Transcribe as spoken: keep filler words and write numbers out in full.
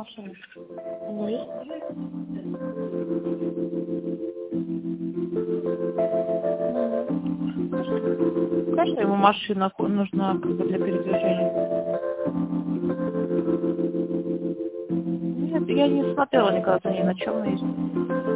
машина? У него есть? Конечно, ему машина нужна как бы для передвижения. Нет, я не смотрела никогда за ней, на чем она ездит.